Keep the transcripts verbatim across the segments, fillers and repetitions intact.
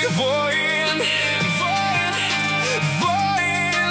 ты воин, воин, воин.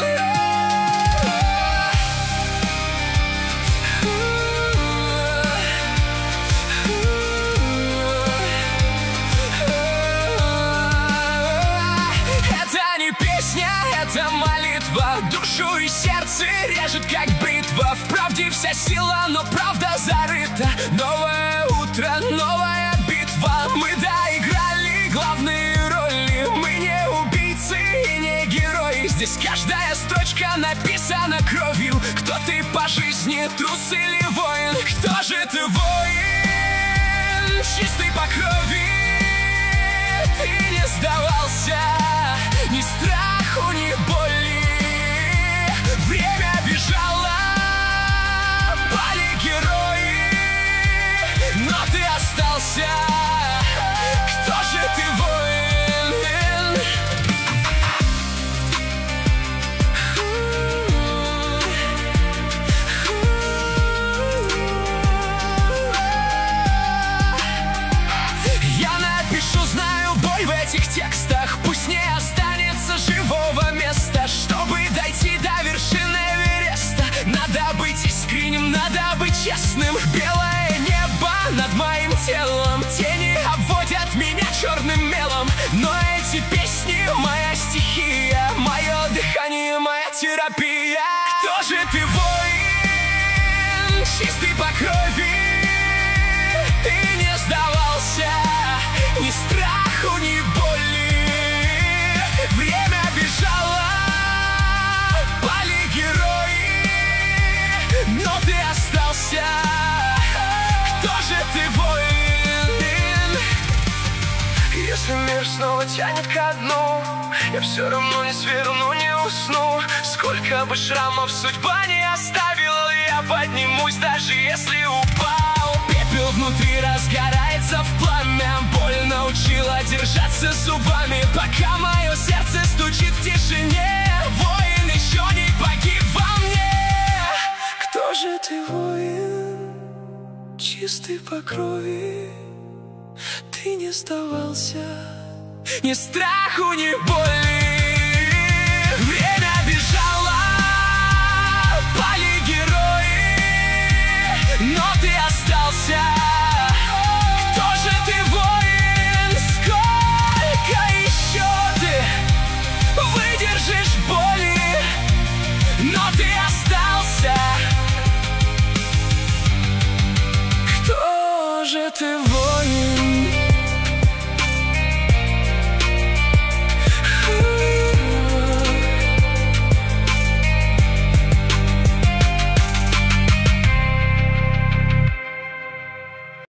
Это не песня, это молитва. Душу и сердце режет, как бритва. В правде вся сила, но правда зарыта. Новое утро, новая битва. Мы доиграли главные роли. Мы не убийцы и не герои. Здесь каждая строчка написана кровью. Кто ты по жизни, трус или воин? Кто же ты, воин, чистый по крови? Ты не сдавался ни страху, ни боли. Время бежало, пали герои, но ты остался. Кто же ты, воин? Я напишу, знаю, боль в этих текстах. Пусть не останется живого места. Чтобы дойти до вершины Эвереста, надо быть искренним, надо быть честным. Белое небо над моим телом, тени обводят меня черным мелом. Но эти песни — моя стихия, мое дыхание, моя терапия. Кто же ты, воин, чистый по крови? Ты не сдавался ни страху, ни боли. Время бежало, пали герои, но ты остался. Кто же ты, воин? Если мир снова тянет ко дну, я все равно не сверну, не усну. Сколько бы шрамов судьба не оставила, я поднимусь, даже если упал. Пепел внутри разгорается в пламя. Боль научила держаться зубами, пока мое сердце стучит в тишине. Воин еще не погиб во мне. Кто же ты, воин, чистый по крови? Ты не сдавался ни страху, ни боли. Время бежало, пали герои, но ты остался. Кто же ты, воин? Сколько еще ты выдержишь боли, но ты остался. Кто же ты, воин?